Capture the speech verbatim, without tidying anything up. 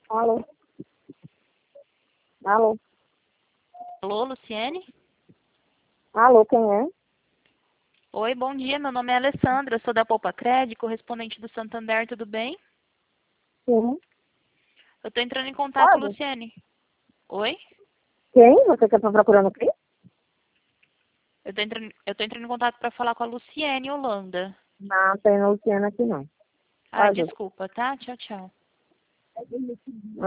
Alô? Alô? Alô, Luciene? Alô, quem é? Oi, bom dia. Meu nome é Alessandra, sou da Poupa Cred, correspondente do Santander, tudo bem? Sim. Eu estou entrando em contato, Pode? Luciene. Oi? Quem? Você que está procurando quem? Eu estou entrando, eu tô entrando em contato para falar com a Luciene Holanda. Não, tem Luciana aqui não. Ai, Pode? desculpa, tá? Tchau, tchau.